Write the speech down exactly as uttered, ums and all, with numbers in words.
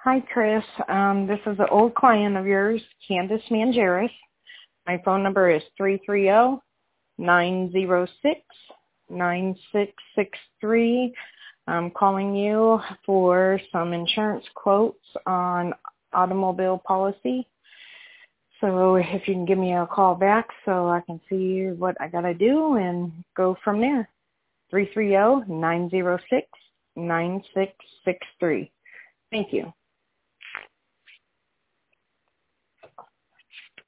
Hi, Chris. Um, this is an old client of yours, Candace Mangeris. My phone number is three three zero, nine zero six, nine six six three. I'm calling you for some insurance quotes on automobile policy. So if you can give me a call back so I can see what I got to do and go from there. three three zero, nine zero six, nine six six three. Thank you.